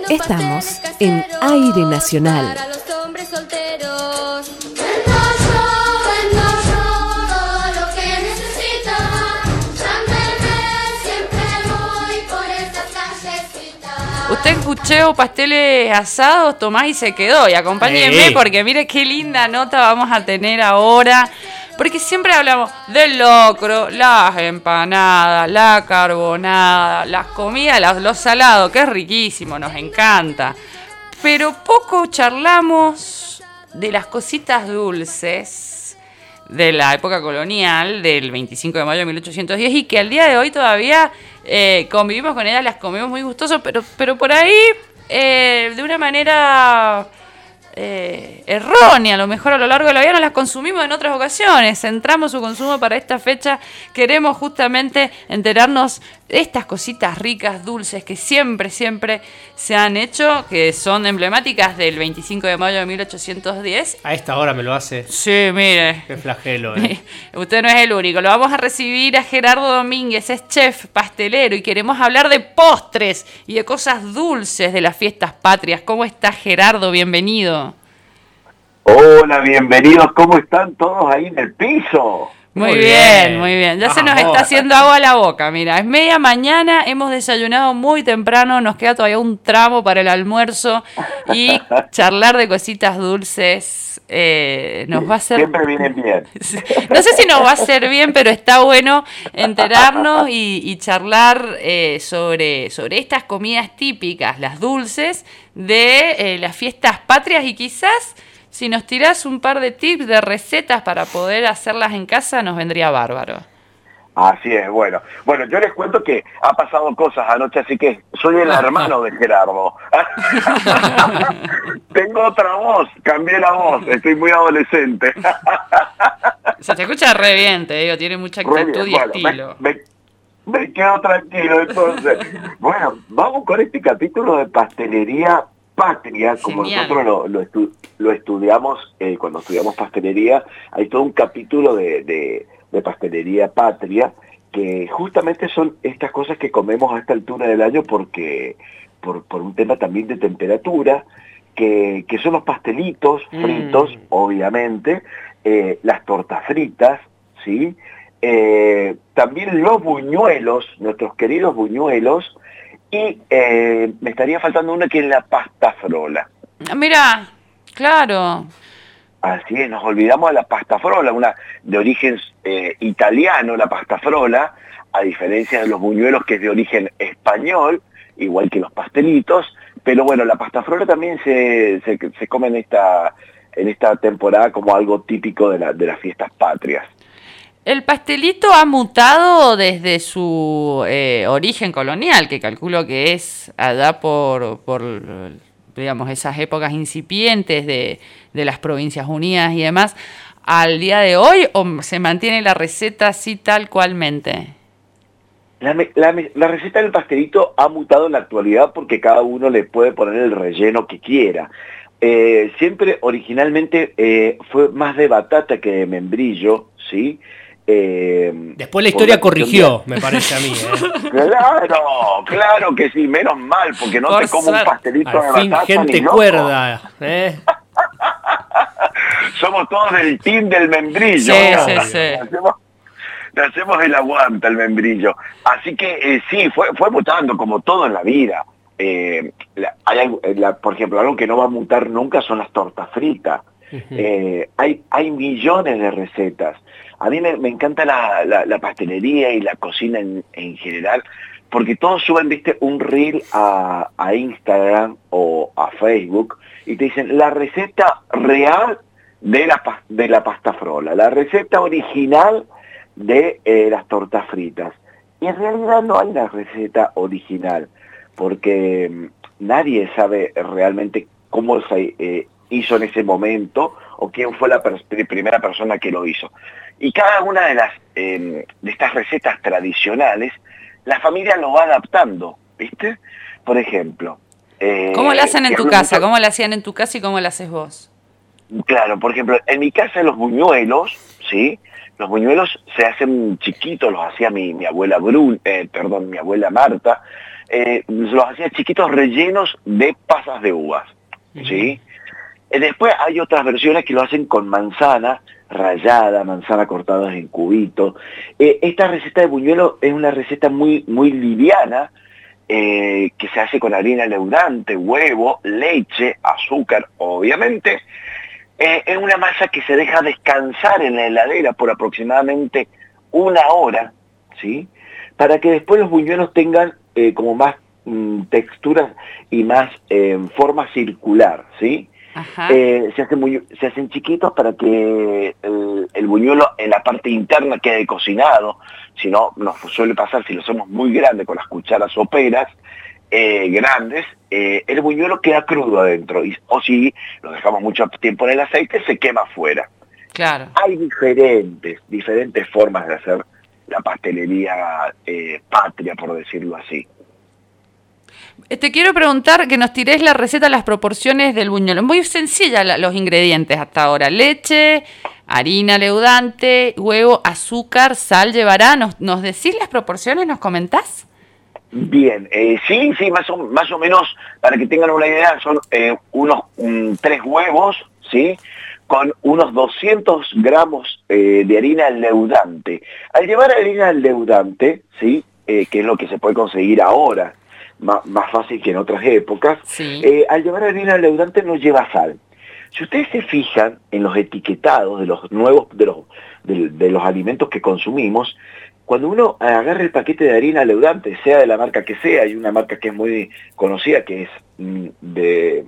Estamos en Aire Nacional. Para los hombres solteros. Usted escuchó pasteles asados, Tomás, y se quedó. Y acompáñenme porque mire qué linda nota vamos a tener ahora. Porque siempre hablamos del locro, las empanadas, la carbonada, las comidas, los salados, que es riquísimo, nos encanta. Pero poco charlamos de las cositas dulces de la época colonial, del 25 de mayo de 1810, y que al día de hoy todavía convivimos con ellas, las comemos muy gustosos, pero por ahí de una manera errónea, a lo mejor a lo largo de la vida no las consumimos en otras ocasiones. Centramos su consumo para esta fecha. Queremos justamente enterarnos de estas cositas ricas, dulces, que siempre se han hecho, que son emblemáticas del 25 de mayo de 1810. A esta hora me lo hace. Sí, mire. Qué flagelo, Usted no es el único. Lo vamos a recibir a Gerardo Domínguez, es chef pastelero, y queremos hablar de postres y de cosas dulces de las fiestas patrias. ¿Cómo está, Gerardo? Bienvenido. Hola, bienvenidos. ¿Cómo están todos ahí en el piso? Muy bien. Ya se nos está haciendo agua a la boca. Mira, es media mañana, hemos desayunado muy temprano, nos queda todavía un tramo para el almuerzo y charlar de cositas dulces nos va a hacer... Siempre vienen bien. No sé si nos va a hacer bien, pero está bueno enterarnos y charlar sobre estas comidas típicas, las dulces de las fiestas patrias, y quizás... si nos tirás un par de tips de recetas para poder hacerlas en casa, nos vendría bárbaro. Así es, bueno. Bueno, yo les cuento que ha pasado cosas anoche, así que soy el hermano de Gerardo. Tengo otra voz, cambié la voz, estoy muy adolescente. Se te escucha re bien, te digo, tiene mucha actitud y estilo. Me quedo tranquilo, entonces. Bueno, vamos con este capítulo de pastelería patria, como Genial. nosotros lo estudiamos cuando estudiamos pastelería. Hay todo un capítulo de pastelería patria, que justamente son estas cosas que comemos a esta altura del año porque por un tema también de temperatura, que son los pastelitos fritos, obviamente, las tortas fritas, ¿sí? También los buñuelos, nuestros queridos buñuelos. Y me estaría faltando una, que es la pasta frola. Mira, claro. Así es, nos olvidamos de la pasta frola, una de origen italiano, la pasta frola, a diferencia de los buñuelos, que es de origen español, igual que los pastelitos. Pero bueno, la pasta frola también se come en esta temporada como algo típico de las fiestas patrias. El pastelito ha mutado desde su origen colonial, que calculo que es allá por digamos, esas épocas incipientes de las Provincias Unidas y demás, al día de hoy, ¿o se mantiene la receta así tal cualmente? La receta del pastelito ha mutado en la actualidad porque cada uno le puede poner el relleno que quiera. Siempre originalmente fue más de batata que de membrillo, ¿sí? Después la historia corrigió, me parece a mí. Claro que sí, menos mal, porque no te como un pastelito de batata. Al fin, gente ni loco. cuerda. Somos todos del team del membrillo. Sí. Le hacemos el aguante al membrillo. Así que sí, fue mutando como todo en la vida. Por ejemplo, algo que no va a mutar nunca son las tortas fritas. Hay millones de recetas. A mí me encanta la pastelería y la cocina en general, porque todos suben, viste, un reel a Instagram o a Facebook y te dicen la receta real de la pasta frola, la receta original de las tortas fritas. Y en realidad no hay una receta original, porque nadie sabe realmente cómo se hizo en ese momento o quién fue la primera persona que lo hizo. Y cada una de estas recetas tradicionales, la familia lo va adaptando, ¿viste? Por ejemplo... ¿Cómo la hacen en tu casa? ¿Cómo la hacían en tu casa y cómo la haces vos? Claro, por ejemplo, en mi casa los buñuelos, ¿sí? Los buñuelos se hacen chiquitos, los hacía mi abuela mi abuela Marta, los hacía chiquitos rellenos de pasas de uvas, ¿sí? Después hay otras versiones que lo hacen con manzana rallada, manzana cortada en cubitos. Esta receta de buñuelo es una receta muy, muy liviana, que se hace con harina leudante, huevo, leche, azúcar, obviamente. Es una masa que se deja descansar en la heladera por aproximadamente 1 hora, ¿sí? Para que después los buñuelos tengan como más texturas y más forma circular, ¿sí? Se hacen chiquitos para que el buñuelo en la parte interna quede cocinado. Si no, nos suele pasar si lo hacemos muy grande con las cucharas soperas grandes, el buñuelo queda crudo adentro, o si lo dejamos mucho tiempo en el aceite se quema afuera. Claro. Hay diferentes formas de hacer la pastelería patria, por decirlo así. Te quiero preguntar que nos tirés la receta, las proporciones del buñuelo. Muy sencilla los ingredientes hasta ahora. Leche, harina leudante, huevo, azúcar, sal llevará. ¿Nos decís las proporciones? ¿Nos comentás? Bien, sí, más o menos, para que tengan una idea, son unos 3 huevos, ¿sí? Con unos 200 gramos de harina leudante. Al llevar harina leudante, ¿sí? Que es lo que se puede conseguir ahora, más fácil que en otras épocas, sí. Al llevar harina leudante no lleva sal. Si ustedes se fijan en los etiquetados de los nuevos, de los alimentos que consumimos, cuando uno agarra el paquete de harina leudante, sea de la marca que sea, hay una marca que es muy conocida, que es de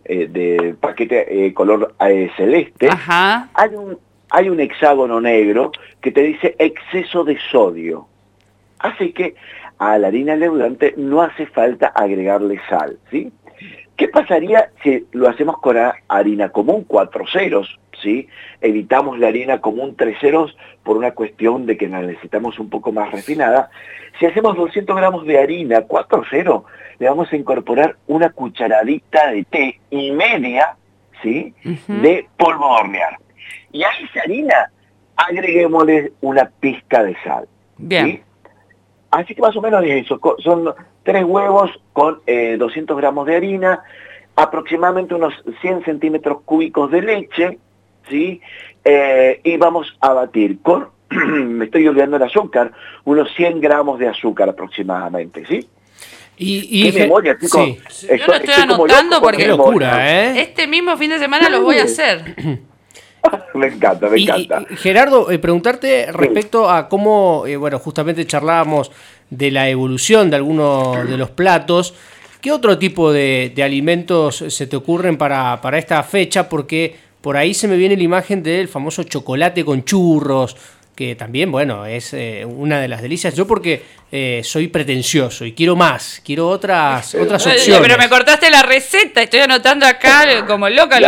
paquete color celeste, Ajá. hay un hexágono negro que te dice exceso de sodio. Así que a la harina leudante no hace falta agregarle sal, ¿sí? ¿Qué pasaría si lo hacemos con harina común 4 ceros? ¿Sí? Evitamos la harina común 3 ceros por una cuestión de que la necesitamos un poco más refinada. Si hacemos 200 gramos de harina 4 ceros, le vamos a incorporar una cucharadita de té y media, ¿sí? De polvo de hornear. Y a esa harina agreguémosle una pizca de sal. Bien. ¿Sí? Así que más o menos es eso. Son 3 huevos con 200 gramos de harina, aproximadamente unos 100 centímetros cúbicos de leche, ¿sí? Y vamos a batir con, me estoy olvidando el azúcar, unos 100 gramos de azúcar aproximadamente, ¿sí? ¿Qué memoria, chicos? Sí. Yo lo estoy anotando porque qué locura, ¿eh? Este mismo fin de semana los voy a hacer. Me encanta. Y Gerardo, preguntarte respecto a cómo, bueno, justamente charlábamos de la evolución de algunos de los platos. ¿Qué otro tipo de alimentos se te ocurren para esta fecha? Porque por ahí se me viene la imagen del famoso chocolate con churros, que también, bueno, es una de las delicias. Yo porque soy pretencioso y quiero más, quiero otras opciones. Pero me cortaste la receta, estoy anotando acá como loca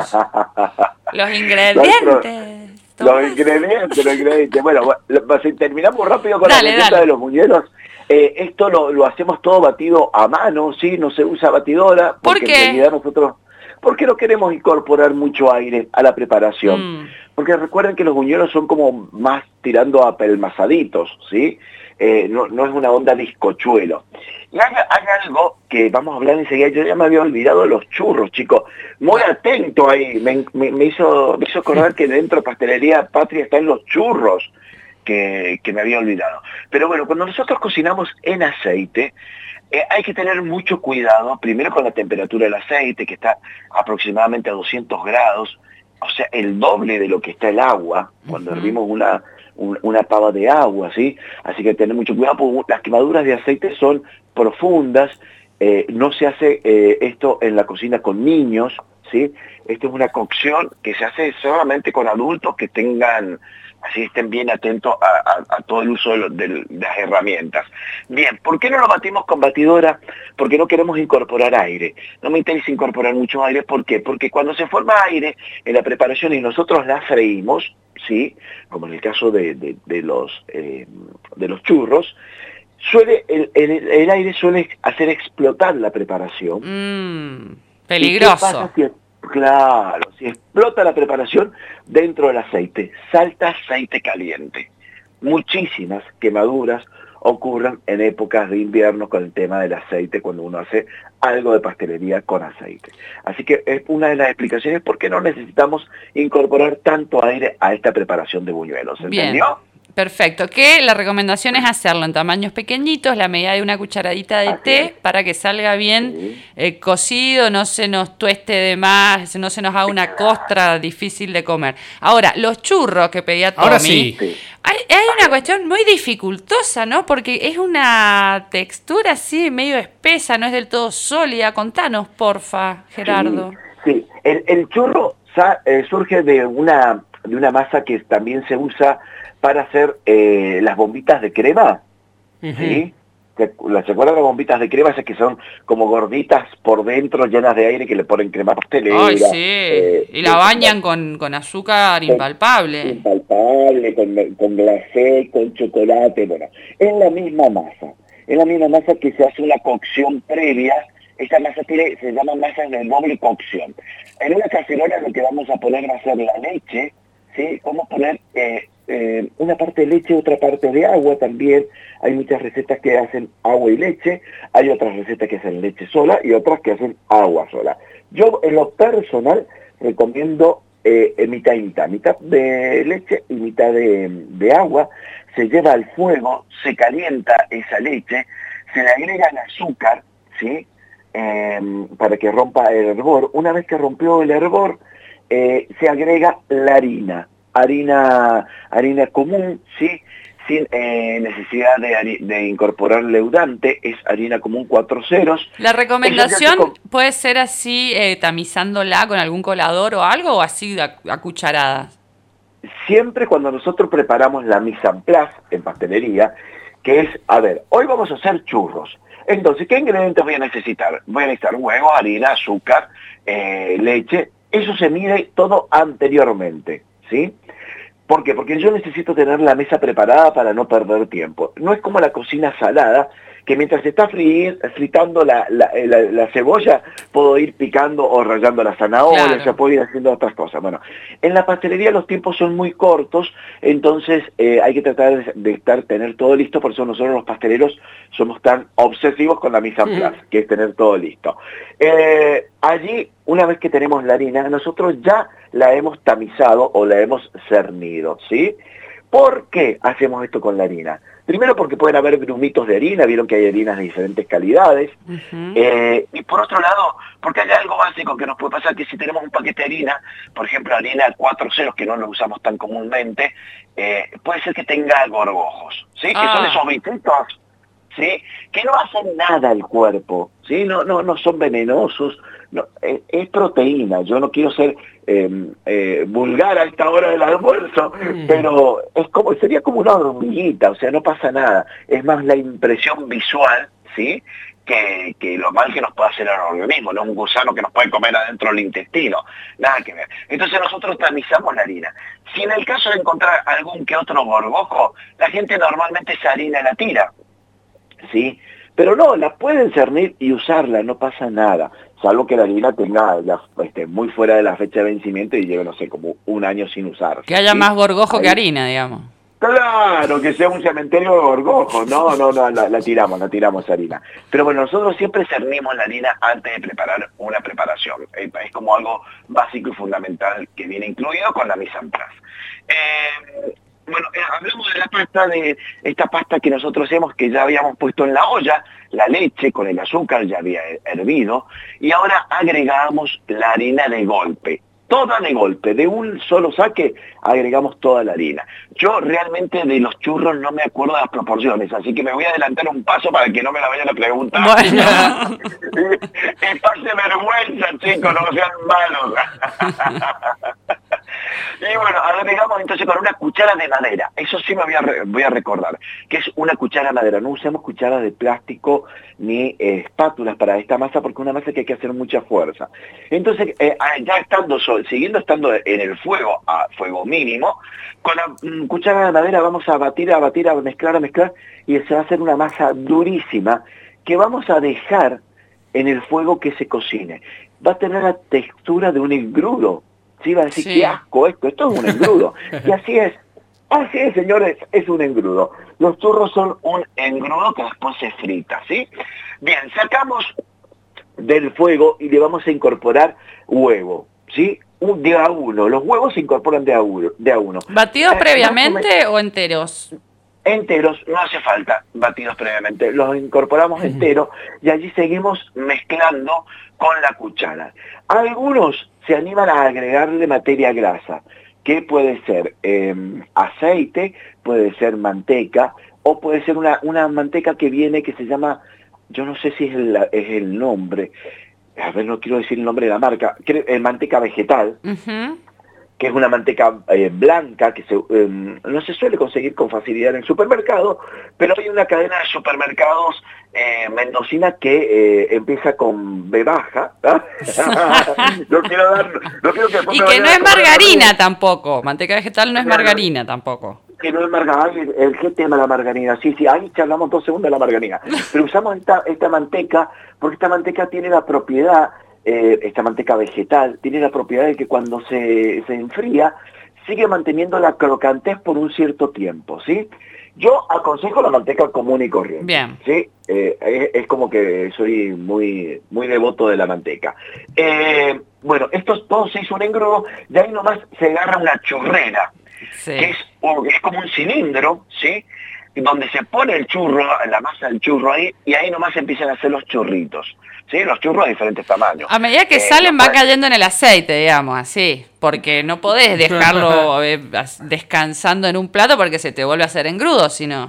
los ingredientes. Los ingredientes. Bueno, si terminamos rápido con la receta de los buñuelos. Esto lo hacemos todo batido a mano, ¿sí? No se usa batidora. ¿Por qué? En realidad nosotros, porque no queremos incorporar mucho aire a la preparación. Porque recuerden que los buñuelos son como más tirando a pelmazaditos, ¿sí? No es una onda bizcochuelo. Y hay algo que vamos a hablar enseguida. Yo ya me había olvidado de los churros, chicos. Muy atento ahí. Me hizo acordar que dentro de Pastelería Patria están los churros, que me había olvidado. Pero bueno, cuando nosotros cocinamos en aceite, hay que tener mucho cuidado, primero con la temperatura del aceite, que está aproximadamente a 200 grados, o sea, el doble de lo que está el agua, cuando hervimos una pava de agua, ¿sí? Así que tener mucho cuidado, porque las quemaduras de aceite son profundas, no se hace esto en la cocina con niños, ¿sí? Esto es una cocción que se hace solamente con adultos que tengan, así estén bien atentos a todo el uso de las herramientas. Bien, ¿por qué no lo batimos con batidora? Porque no queremos incorporar aire. No me interesa incorporar mucho aire, ¿por qué? Porque cuando se forma aire en la preparación y nosotros la freímos, ¿sí? Como en el caso de los churros, el aire suele hacer explotar la preparación. Peligroso. Claro, si explota la preparación dentro del aceite, salta aceite caliente. Muchísimas quemaduras ocurren en épocas de invierno con el tema del aceite, cuando uno hace algo de pastelería con aceite. Así que es una de las explicaciones por qué no necesitamos incorporar tanto aire a esta preparación de buñuelos. ¿Entendió? Perfecto, que la recomendación es hacerlo en tamaños pequeñitos, la medida de una cucharadita de té, para que salga bien cocido, no se nos tueste de más, no se nos haga una costra difícil de comer. Ahora, los churros que pedía Tommy, Ahora sí. hay una cuestión muy dificultosa, ¿no? Porque es una textura así medio espesa, no es del todo sólida. Contanos, porfa, Gerardo. Sí. El churro surge de una masa que también se usa para hacer las bombitas de crema, ¿sí? ¿Se acuerdan las bombitas de crema? Esas que son como gorditas por dentro, llenas de aire, que le ponen crema pastelera. Ay, sí, y la bañan con azúcar impalpable. Impalpable, con glacé, con chocolate, bueno. Es la misma masa que se hace una cocción previa. Esta masa se llama masa de doble cocción. En una cacerola lo que vamos a poner va a ser la leche, ¿sí? Vamos a poner una parte de leche, otra parte de agua también. Hay muchas recetas que hacen agua y leche, hay otras recetas que hacen leche sola y otras que hacen agua sola. Yo en lo personal recomiendo mitad y mitad de leche y mitad de agua. Se lleva al fuego, se calienta esa leche, se le agrega el azúcar, ¿sí? Para que rompa el hervor. Una vez que rompió el hervor, se agrega la harina común, ¿sí? Sin necesidad de incorporar leudante, es harina común 4 ceros. ¿La recomendación puede ser así, tamizándola con algún colador o algo, o así a cucharadas? Siempre cuando nosotros preparamos la mise en place en pastelería, que es, a ver, hoy vamos a hacer churros. Entonces, ¿qué ingredientes voy a necesitar? Voy a necesitar huevo, harina, azúcar, leche. Eso se mide todo anteriormente, ¿sí? ¿Por qué? Porque yo necesito tener la mesa preparada para no perder tiempo. No es como la cocina salada, que mientras se está fritando la cebolla, puedo ir picando o rallando la zanahoria, claro. Ya puedo ir haciendo otras cosas. Bueno, en la pastelería los tiempos son muy cortos, entonces hay que tratar de tener todo listo, por eso nosotros los pasteleros somos tan obsesivos con la mise en place, que es tener todo listo. Allí, una vez que tenemos la harina, nosotros ya la hemos tamizado o la hemos cernido, ¿sí? ¿Por qué hacemos esto con la harina? Primero porque pueden haber grumitos de harina, vieron que hay harinas de diferentes calidades. Y por otro lado, porque hay algo básico que nos puede pasar, que si tenemos un paquete de harina, por ejemplo harina 4 ceros, que no lo usamos tan comúnmente, puede ser que tenga gorgojos, ¿sí? Que son esos bichitos, ¿sí? Que no hacen nada al cuerpo, ¿sí? No son venenosos. No, es proteína. Yo no quiero ser vulgar a esta hora del almuerzo, pero sería como una hormiguita, o sea, no pasa nada. Es más la impresión visual, ¿sí? Que lo mal que nos puede hacer el organismo, no un gusano que nos puede comer adentro del intestino, nada que ver. Entonces nosotros tamizamos la harina. Si en el caso de encontrar algún que otro gorgojo, la gente normalmente esa harina la tira, ¿sí? Pero no, la pueden cernir y usarla, no pasa nada, salvo que la harina tenga muy fuera de la fecha de vencimiento y lleve, no sé, como 1 año sin usar. Que haya más gorgojo que harina, digamos. Claro, que sea un cementerio de gorgojo. No, la tiramos esa harina. Pero bueno, nosotros siempre cernimos la harina antes de preparar una preparación. Es como algo básico y fundamental que viene incluido con la mise en place. Bueno, hablamos de la pasta, de esta pasta que nosotros hacemos, que ya habíamos puesto en la olla, la leche con el azúcar ya había hervido, y ahora agregamos la harina de golpe. Toda de golpe, de un solo saque, agregamos toda la harina. Yo realmente de los churros no me acuerdo de las proporciones, así que me voy a adelantar un paso para que no me la vayan a preguntar. Bueno. Y pase vergüenza, chicos, no sean malos. Y bueno, agregamos entonces con una cuchara de madera. Eso sí me voy a recordar, que es una cuchara de madera. No usamos cucharas de plástico ni espátulas para esta masa, porque es una masa que hay que hacer mucha fuerza. Entonces, ya siguiendo estando en el fuego, a fuego mínimo, con la cuchara de madera vamos a batir, a mezclar, y se va a hacer una masa durísima que vamos a dejar en el fuego que se cocine. Va a tener la textura de un engrudo. Sí, va a decir, qué asco esto es un engrudo. Y así es. Así es, señores, es un engrudo. Los churros son un engrudo que después se frita, ¿sí? Bien, sacamos del fuego y le vamos a incorporar huevo, ¿sí? De a uno. Los huevos se incorporan de a uno. ¿Batidos previamente o enteros? Enteros, no hace falta batidos previamente, los incorporamos enteros y allí seguimos mezclando con la cuchara. Algunos se animan a agregarle materia grasa, que puede ser aceite, puede ser manteca, o puede ser una manteca que viene que se llama, yo no sé si es el nombre, a ver, no quiero decir el nombre de la marca, manteca vegetal. Que es una manteca blanca que no se suele conseguir con facilidad en el supermercado, pero hay una cadena de supermercados mendocina que empieza con B baja. No quiero que y que no es margarina tampoco, manteca vegetal no es margarina tampoco. Que no es margarina, el gente ama la margarina, sí, ahí charlamos 2 segundos de la margarina, pero usamos esta manteca porque esta manteca tiene la propiedad, esta manteca vegetal, tiene la propiedad de que cuando se enfría, sigue manteniendo la crocantez por un cierto tiempo, ¿sí? Yo aconsejo la manteca común y corriente. Bien. ¿Sí? Es como que soy muy, muy devoto de la manteca. Bueno, esto todo se hizo un engrudo, de ahí nomás se agarra una churrera, Sí. que es como un cilindro, ¿sí? Donde se pone el churro, la masa del churro ahí, y ahí nomás empiezan a hacer los churritos, ¿sí? Los churros de diferentes tamaños. A medida que salen va cayendo en el aceite, digamos, así, porque no podés dejarlo descansando en un plato porque se te vuelve a hacer engrudo, si no.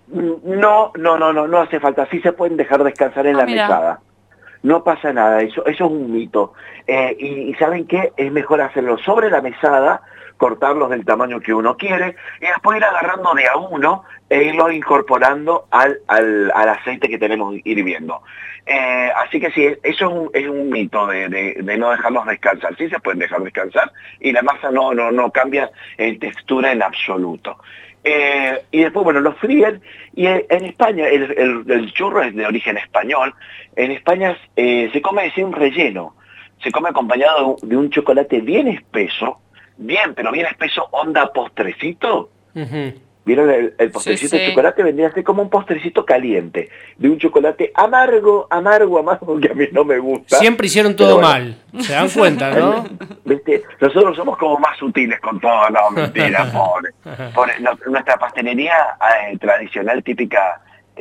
No hace falta, sí se pueden dejar descansar en la mesada. No pasa nada, eso es un mito. Y ¿saben qué? Es mejor hacerlo sobre la mesada, cortarlos del tamaño que uno quiere y después ir agarrando de a uno e irlo incorporando al aceite que tenemos hirviendo. Así que sí, eso es un mito de no dejarlos descansar. Sí se pueden dejar descansar y la masa no cambia en textura en absoluto. Y después, bueno, los fríen y en España, el churro es de origen español, en España se come sin relleno, se come acompañado de un chocolate bien espeso, pero bien espeso, onda postrecito. ¿Vieron el postrecito de chocolate? Vendría a ser como un postrecito caliente, de un chocolate amargo, que a mí no me gusta. Siempre hicieron todo mal, se dan cuenta, ¿no? ¿Viste? Nosotros somos como más sutiles con todo, no, mentira, pobre. Nuestra pastelería tradicional, típica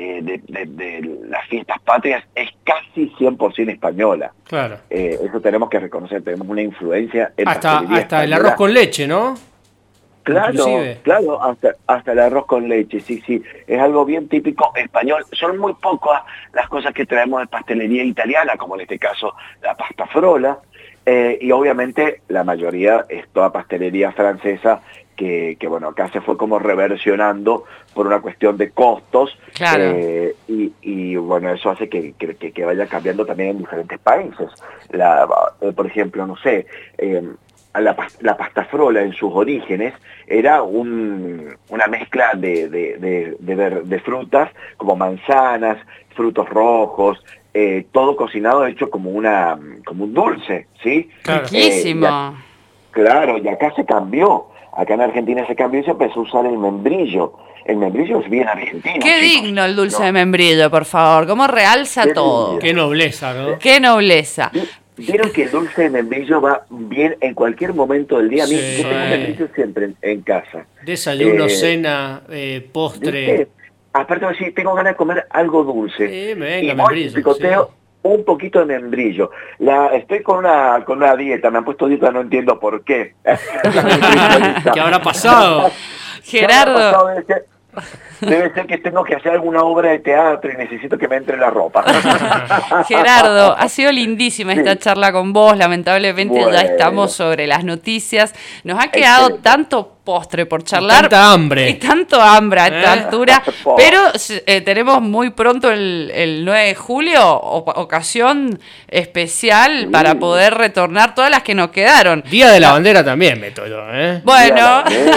de las fiestas patrias, es casi 100% española. Claro. Eso tenemos que reconocer, tenemos una influencia en pastelería hasta el arroz con leche, ¿no? Claro, hasta el arroz con leche, sí, es algo bien típico español. Son muy pocas las cosas que traemos de pastelería italiana, como en este caso la pasta frola, y obviamente la mayoría es toda pastelería francesa, que bueno, acá se fue como reversionando por una cuestión de costos, claro. Y bueno, eso hace que vaya cambiando también en diferentes países. Por ejemplo, no sé, la pasta frola en sus orígenes era una mezcla de frutas como manzanas, frutos rojos, todo cocinado hecho como un dulce, ¿sí? Riquísimo. Claro, y acá se cambió. Acá en Argentina se cambió y se empezó a usar el membrillo. El membrillo es bien argentino. Qué chicos. digno el dulce de membrillo, por favor. Cómo realza todo. Qué nobleza, ¿no? Qué nobleza. Vieron que el dulce de membrillo va bien en cualquier momento del día. Sí. Yo tengo membrillo siempre en casa. Desayuno, cena, postre. ¿Viste? Aparte, si tengo ganas de comer algo dulce. Venga, y voy membrillo, y picoteo un poquito de membrillo. Estoy con una dieta, me han puesto dieta, no entiendo por qué. ¿Qué habrá pasado? Gerardo. Debe ser que tengo que hacer alguna obra de teatro y necesito que me entre la ropa. Gerardo, ha sido lindísima esta charla con vos. Lamentablemente Bueno. ya estamos sobre las noticias. Nos ha quedado tanto postre por charlar. Y tanta hambre. Y tanto hambre a esta altura. Pero tenemos muy pronto el 9 de julio, ocasión especial para poder retornar todas las que nos quedaron. Día de la bandera también, meto yo, ¿eh? Bueno,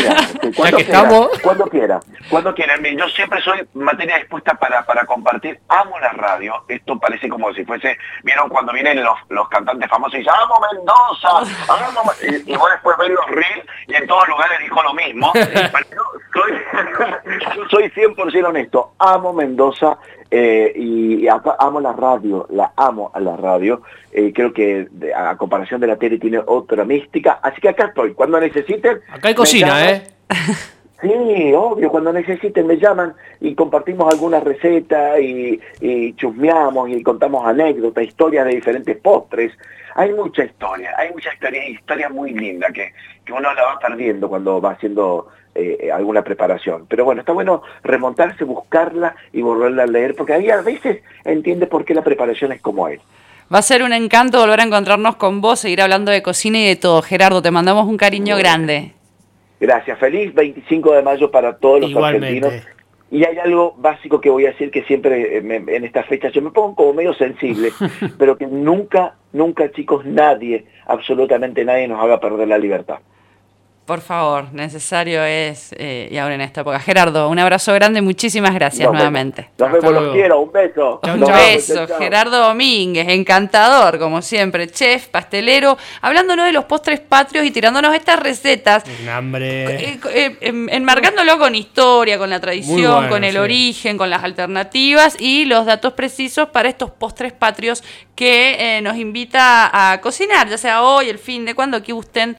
Cuando que quiera, estamos. cuando quiera. Mire, yo siempre soy materia dispuesta para compartir. Amo la radio. Esto parece como si fuese, vieron cuando vienen los cantantes famosos y dicen, amo Mendoza, y vos después ves los reels y en todos lugares dijo lo mismo. Pero yo soy 100% honesto. Amo Mendoza. Y amo la radio, la amo a la radio. Creo que a comparación de la tele tiene otra mística. Así que acá estoy. Cuando necesiten... Acá hay cocina, Sí, obvio. Cuando necesiten me llaman y compartimos alguna receta y chusmeamos y contamos anécdotas, historias de diferentes postres. Hay mucha historia muy linda que uno la va perdiendo cuando va haciendo alguna preparación. Pero bueno, está bueno remontarse, buscarla y volverla a leer, porque ahí a veces entiende por qué la preparación es como es. Va a ser un encanto volver a encontrarnos con vos, seguir hablando de cocina y de todo. Gerardo, te mandamos un cariño grande. Gracias. Feliz 25 de mayo para todos los argentinos. Y hay algo básico que voy a decir que siempre en estas fechas yo me pongo como medio sensible, pero que nunca, chicos, nadie, absolutamente nadie nos haga perder la libertad. Por favor, necesario es, y ahora en esta época. Gerardo, un abrazo grande, muchísimas gracias nuevamente. Nos vemos, los quiero, un beso. Un beso, Gerardo Domínguez, encantador, como siempre, chef, pastelero, hablándonos de los postres patrios y tirándonos estas recetas. Enmarcándolo con historia, con la tradición, bueno, con el origen, con las alternativas y los datos precisos para estos postres patrios que nos invita a cocinar, ya sea hoy, el fin de cuando gusten,